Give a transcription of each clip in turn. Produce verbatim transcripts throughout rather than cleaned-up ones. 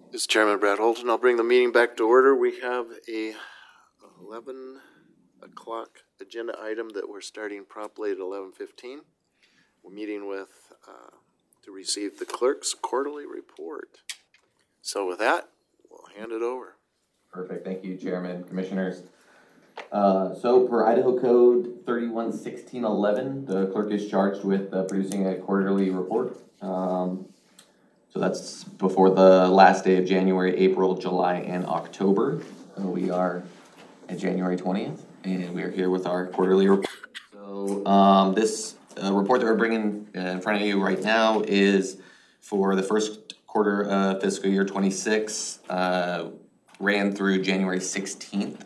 This is Chairman Brad Holton. I'll bring the meeting back to order. We have a eleven o'clock agenda item that we're starting promptly at eleven fifteen. We're meeting with uh, to receive the clerk's quarterly report. So with that, we'll hand it over. Perfect. Thank you, Chairman, Commissioners. Uh, so per Idaho Code thirty-one sixteen eleven, the clerk is charged with uh, producing a quarterly report. Um, so that's before the last day of January, April, July, and October. So we are at January twentieth, and we are here with our quarterly report. So um, this uh, report that we're bringing in front of you right now is for the first quarter of fiscal year twenty-six, uh, ran through January sixteenth.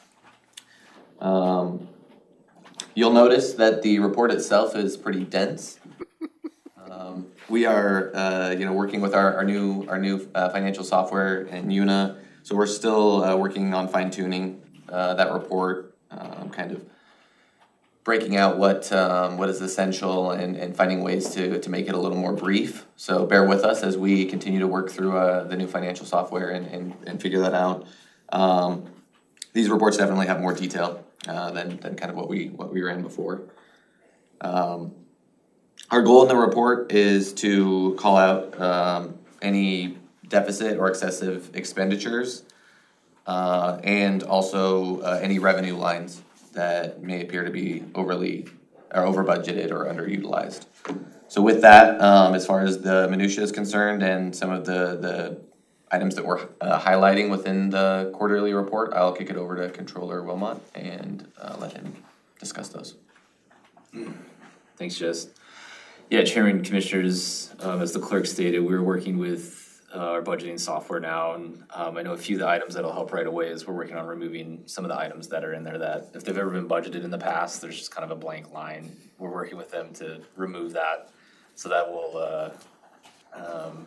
Um, you'll notice that the report itself is pretty dense. Um, we are, uh, you know, working with our, our new our new uh, financial software in Una, so we're still uh, working on fine tuning uh, that report, um, kind of breaking out what um, what is essential and, and finding ways to to make it a little more brief. So bear with us as we continue to work through uh, the new financial software and, and, and figure that out. Um, these reports definitely have more detail uh, than than kind of what we what we ran before. Um, our goal in the report is to call out um, any deficit or excessive expenditures, uh, and also uh, any revenue lines that may appear to be overly or over budgeted or underutilized. So with that, um, as far as the minutia is concerned and some of the, the items that we're uh, highlighting within the quarterly report, I'll kick it over to Controller Wilmot and uh, let him discuss those. Thanks, Jess. Yeah, Chairman, Commissioners, um, as the clerk stated, we're working with uh, our budgeting software now, and um, I know a few of the items that'll help right away is we're working on removing some of the items that are in there that, if they've ever been budgeted in the past, there's just kind of a blank line. We're working with them to remove that, so that will uh, um,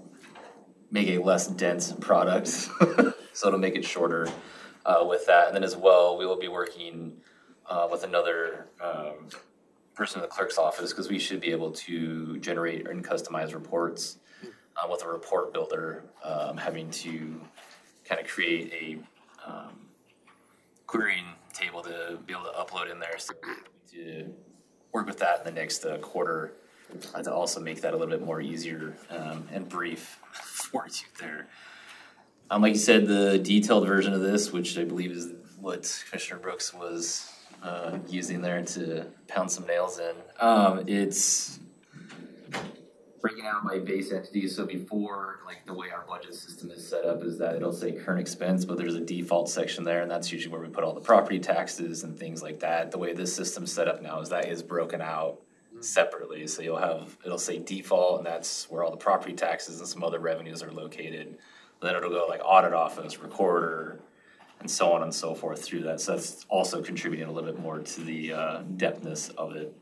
make a less dense product, so it'll make it shorter uh, with that. And then as well, we will be working uh, with another um, person in the clerk's office, because we should be able to generate and customize reports uh, with a report builder, um, having to kind of create a um, querying table to be able to upload in there. So to work with that in the next uh, quarter uh, to also make that a little bit more easier um, and brief for you there. Um, like you said, the detailed version of this, which I believe is what Commissioner Brooks was Uh, using there to pound some nails in. Um, it's breaking out my base entities. So before, like the way our budget system is set up is that it'll say current expense, but there's a default section there, and that's usually where we put all the property taxes and things like that. The way this system's set up now is that is broken out separately. So you'll have, it'll say default, and that's where all the property taxes and some other revenues are located. Then it'll go like audit office, recorder, and so on and so forth through that. So that's also contributing a little bit more to the uh, depthness of it.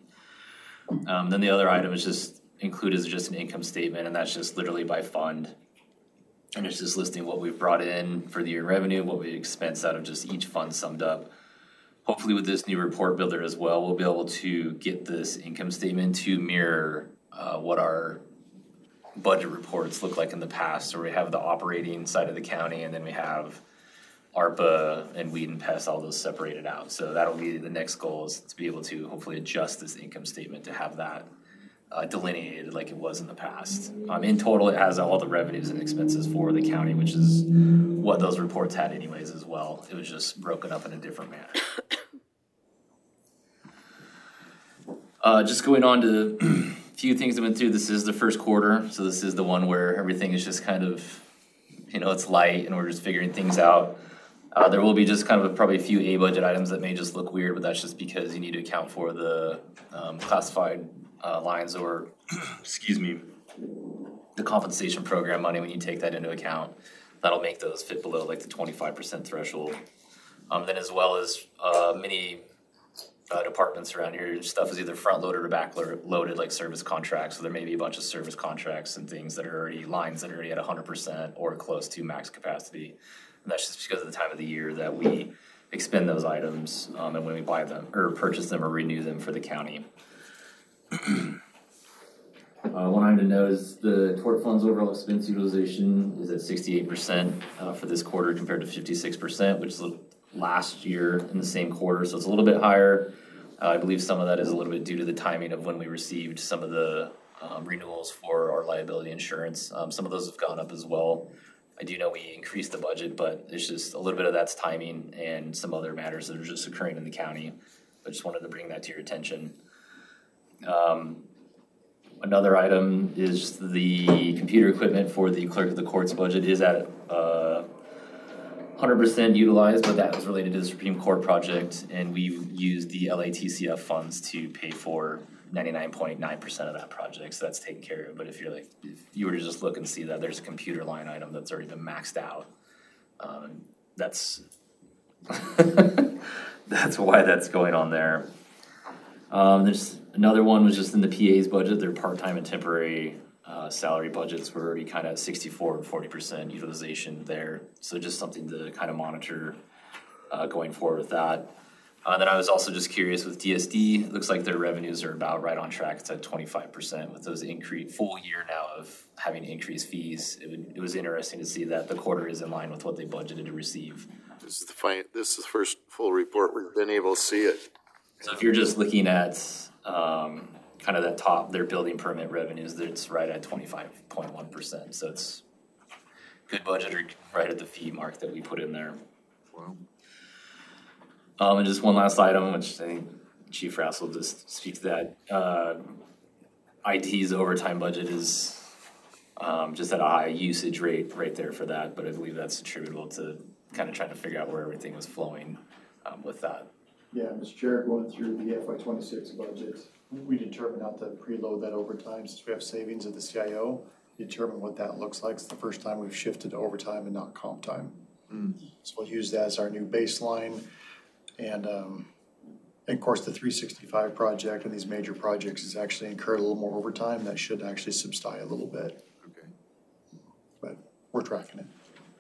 Um, then the other item is just included is just an income statement, and that's just literally by fund. And it's just listing what we've brought in for the year in revenue, what we expense out of just each fund summed up. Hopefully with this new report builder as well, we'll be able to get this income statement to mirror uh, what our budget reports look like in the past. So we have the operating side of the county, and then we have ARPA and weed and pest, all those separated out. So that'll be the next goal, is to be able to hopefully adjust this income statement to have that uh, delineated like it was in the past. Um, in total, it has all the revenues and expenses for the county, which is what those reports had anyways as well. It was just broken up in a different manner. Uh, just going on to a few things I went through. This is the first quarter, so this is the one where everything is just kind of, you know, it's light and we're just figuring things out. Uh, there will be just kind of a, probably a few A budget items that may just look weird, but that's just because you need to account for the um, classified uh, lines or, excuse me, the compensation program money when you take that into account. That'll make those fit below like the twenty-five percent threshold. Um, then as well as uh, many uh, departments around here, stuff is either front loaded or back loaded, like service contracts. So there may be a bunch of service contracts and things that are already lines that are already at one hundred percent or close to max capacity. And that's just because of the time of the year that we expend those items um, and when we buy them or purchase them or renew them for the county. Uh, one item to note is the tort fund's overall expense utilization is at sixty-eight percent uh, for this quarter compared to fifty-six percent, which is last year in the same quarter, so it's a little bit higher. Uh, I believe some of that is a little bit due to the timing of when we received some of the um, renewals for our liability insurance. Um, some of those have gone up as well. I do know we increased the budget, but it's just a little bit of that's timing and some other matters that are just occurring in the county. I just wanted to bring that to your attention. Um, Another item is the computer equipment for the clerk of the court's budget is at uh, one hundred percent utilized, but that was related to the Supreme Court project, and we used the L A T C F funds to pay for ninety-nine point nine percent of that project, so that's taken care of. But if you're like, if you were to just look and see that there's a computer line item that's already been maxed out, um, that's that's why that's going on there. Um, there's another one was just in the P A's budget. Their part-time and temporary uh, salary budgets were already kind of sixty-four and forty percent utilization there. So just something to kind of monitor uh, going forward with that. Uh, then I was also just curious with D S D. It looks like their revenues are about right on track. It's at twenty-five percent with those increase full year now of having increased fees. It, would, it was interesting to see that the quarter is in line with what they budgeted to receive. This is the fi- this is the first full report we've been able to see it. So if you're just looking at um, kind of that top, their building permit revenues, it's right at twenty-five point one percent. So it's good budget or right at the fee mark that we put in there. Wow. Um, and just one last item, which I think Chief Rassel just speak to that. Uh, I T's overtime budget is um, just at a high usage rate right there for that, but I believe that's attributable to kind of trying to figure out where everything was flowing um, with that. Yeah, Mister Chair, going through the F Y twenty-six budget, we determined not to preload that overtime since we have savings at the C I O. Determine what that looks like. It's the first time we've shifted to overtime and not comp time. Mm. So we'll use that as our new baseline. And, um, and of course, the three sixty-five project and these major projects has actually incurred a little more overtime. That should actually subside a little bit. Okay. But we're tracking it.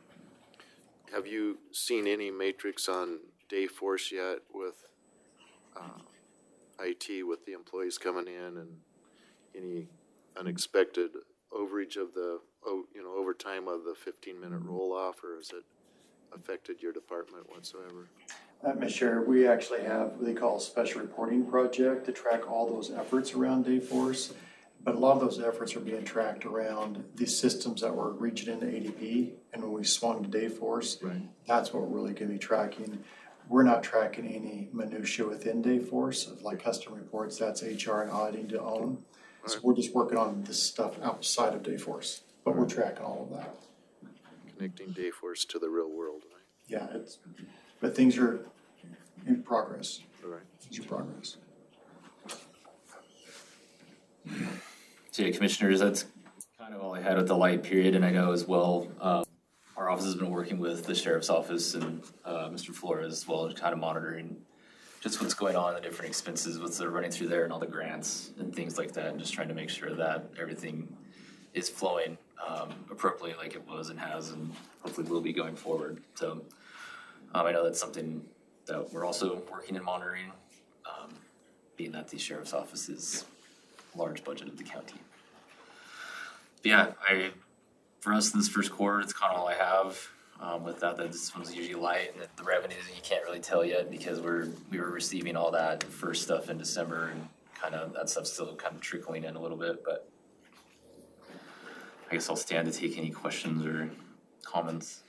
Have you seen any matrix on Dayforce yet with uh, I T, with the employees coming in, and any unexpected overage of the, oh, you know, overtime of the fifteen minute roll off, or has it affected your department whatsoever? Uh, Mister Chair, we actually have what they call a special reporting project to track all those efforts around Dayforce. But a lot of those efforts are being tracked around the systems that were reaching into A D P. And when we swung to Dayforce, right, that's what we're really going to be tracking. We're not tracking any minutia within Dayforce of like custom reports. That's H R and auditing to own. So we're just working on this stuff outside of Dayforce, but we're tracking all of that. Connecting Dayforce to the real world, right? Yeah, it's, but things are in progress. All right. Things are progress. So yeah, commissioners, that's kind of all I had with the light period, and I know as well, uh, our office has been working with the sheriff's office and uh, Mister Flores as well, kind of monitoring just what's going on, the different expenses, what's they're running through there, and all the grants and things like that, and just trying to make sure that everything is flowing um, appropriately like it was and has, and hopefully will be going forward. So um, I know that's something that we're also working and monitoring, um, being that the sheriff's office is a large budget of the county. But yeah, I for us this first quarter, it's kind of all I have. Um, with that, that this one's usually light, and the revenues you can't really tell yet because we're we were receiving all that first stuff in December, and kind of that stuff's still kind of trickling in a little bit. But I guess I'll stand to take any questions or comments.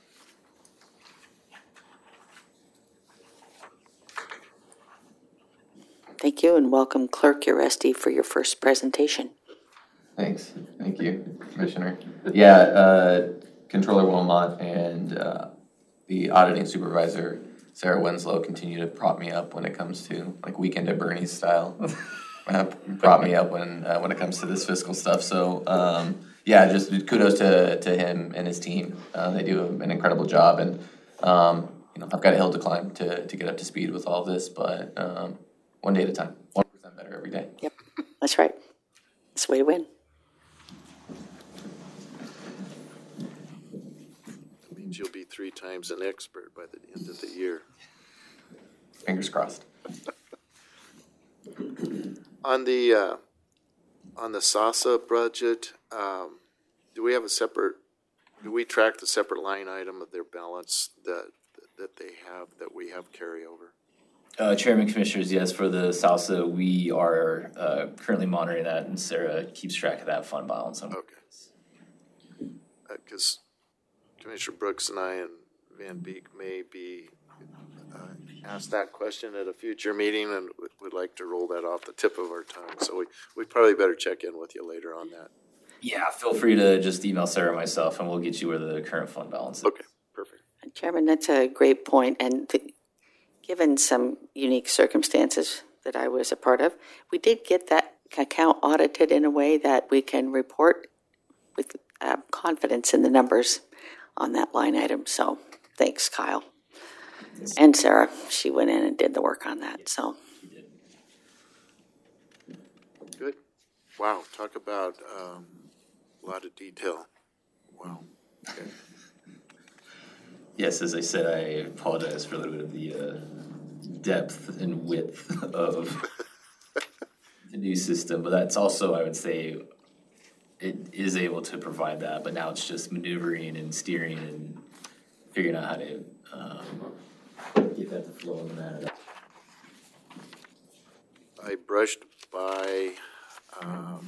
Thank you, and welcome Clerk Uresti for your first presentation. Thanks. Thank you, Commissioner. Yeah, uh, Controller Wilmot and uh, the auditing supervisor, Sarah Winslow, continue to prop me up when it comes to like Weekend at Bernie's style. uh, prop me up when uh, when it comes to this fiscal stuff. So um, yeah, just kudos to to him and his team. Uh, they do an incredible job, and um, you know I've got a hill to climb to to get up to speed with all of this, but um, one day at a time, one percent better every day. Yep, that's right. That's the way to win. You'll be three times an expert by the end of the year. Fingers crossed. On the uh, on the SASA budget, um, do we have a separate, do we track the separate line item of their balance that, that they have, that we have carryover? Uh, Chairman, Commissioners, yes, for the SALSA, we are uh, currently monitoring that, and Sarah keeps track of that fund balance. Okay. Because Commissioner Brooks and I and Van Beek may be uh, asked that question at a future meeting, and would- would like to roll that off the tip of our tongue. So we, we probably better check in with you later on that. Yeah, feel free to just email Sarah or myself, and we'll get you where the current fund balance is. Okay, perfect. Chairman, that's a great point, and the, given some unique circumstances that I was a part of, we did get that account audited in a way that we can report with uh, confidence in the numbers on that line item. So thanks, Kyle. And Sarah, she went in and did the work on that, so. Good. Wow, talk about um, a lot of detail. Wow. Okay. Yes, as I said, I apologize for a little bit of the uh, depth and width of the new system, but that's also, I would say, it is able to provide that, but now it's just maneuvering and steering and figuring out how to um, get that to flow in the manner that. I brushed by um,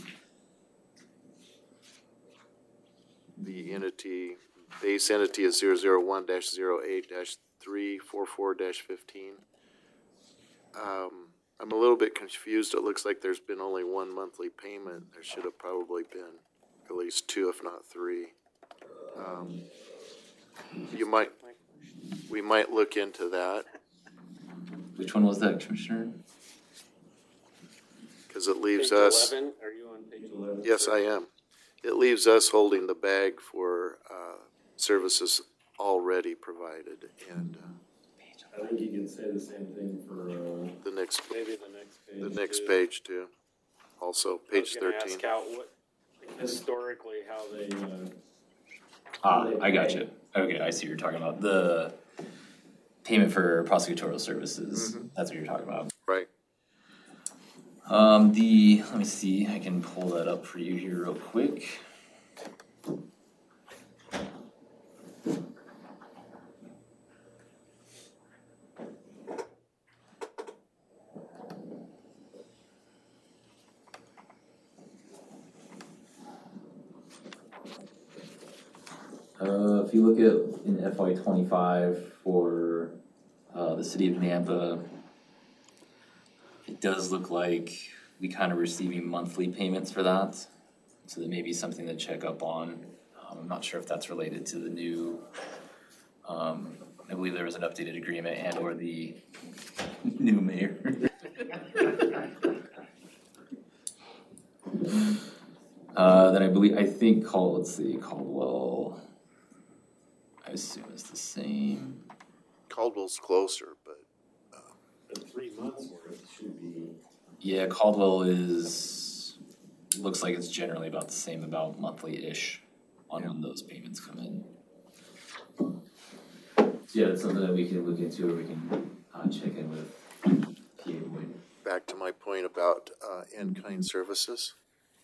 the entity, base entity is zero zero one dash zero eight dash three four four dash fifteen. Um, I'm a little bit confused. It looks like there's been only one monthly payment. There should have probably been at least two, if not three. Um, you might, we might look into that, Which one was that, Commissioner? because it leaves Page us. eleven, are you on page eleven? Yes, I am. It leaves us holding the bag for uh, services already provided, and uh, I think you can say the same thing for, uh, the next, Maybe the next page. the next too. page too. Also, I was page gonna thirteen. ask how, what, historically, how they, uh, Ah, I got you. Okay, I see what you're talking about. The payment for prosecutorial services. That's what you're talking about. Right. Um, the, let me see, I can pull that up for you here real quick. Uh, if you look at in F Y twenty-five for, uh, the city of Nampa, it does look like we kind of receiving monthly payments for that. So that may be something to check up on. Um, I'm not sure if that's related to the new, um, I believe there was an updated agreement and or the new mayor. Uh, then I believe, I think Cald, let's see, Caldwell, I assume it's the same. Caldwell's closer, but the three months worth should be. Yeah, Caldwell is, looks like it's generally about the same, about monthly-ish on when those payments come in. So yeah, that's something that we can look into, or we can, uh, check in with P A Boyd. back to my point about uh, in-kind services.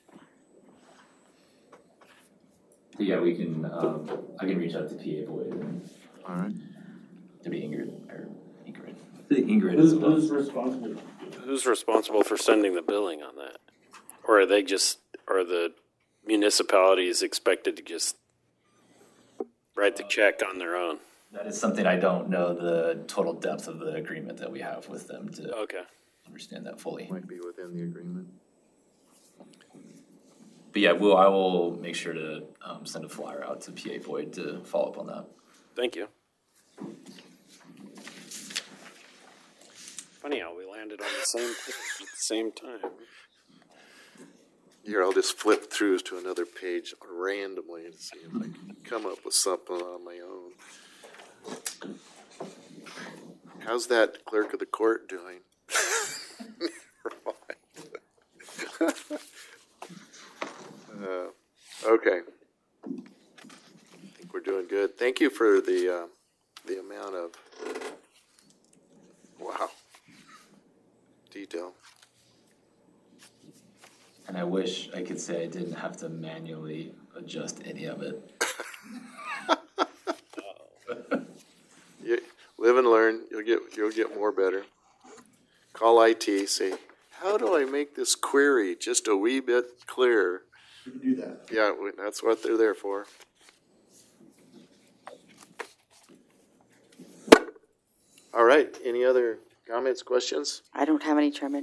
But yeah, we can, um, I can reach out to P A Boyd and All right. to be Ingrid, or Ingrid, Ingrid Who's, as well. who's responsible? who's responsible for sending the billing on that? Or are they just, are the municipalities expected to just write the check on their own? That is something I don't know the total depth of the agreement that we have with them to Okay. understand that fully. Might be within the agreement. But yeah, we'll, I will make sure to, um, send a flyer out to P A Boyd to follow up on that. Thank you. Funny how we landed on the same page at the same time. Here, I'll just flip through to another page randomly and see if I can come up with something on my own. How's that clerk of the court doing? uh, okay. I think we're doing good. Thank you for the uh, the amount of wow detail. And I wish I could say I didn't have to manually adjust any of it. You live and learn. You'll get you'll get more better. Call I T. Say, how do I make this query just a wee bit clearer? We can do that. Yeah, we- that's what they're there for. All right. Any other comments, questions? I don't have any, Chairman.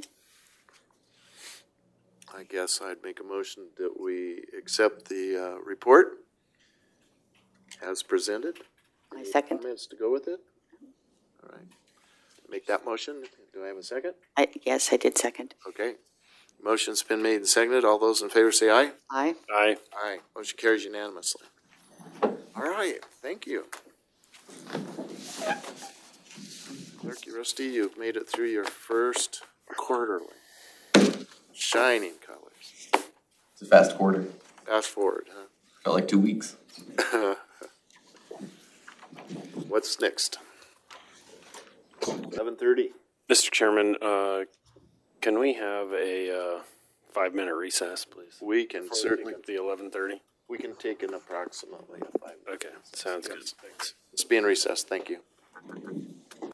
I guess I'd make a motion that we accept the uh, report as presented. I Any second. Comments to go with it? All right. Make that motion. Do I have a second? I, yes, I did second. Okay. Motion's been made and seconded. All those in favor say aye. Aye. Aye. Aye. Motion carries unanimously. All right. Thank you. Clerk Rusty, you've made it through your first quarterly. Shining colors. It's a fast quarter. Fast forward, huh? Felt like two weeks. What's next? Eleven thirty. Mister Chairman, uh, can we have a, uh, five-minute recess, please? We can Before we certainly, pick up the eleven thirty? we can take an approximately five. Okay, sounds good, thanks. Let's be in recess. Thank you.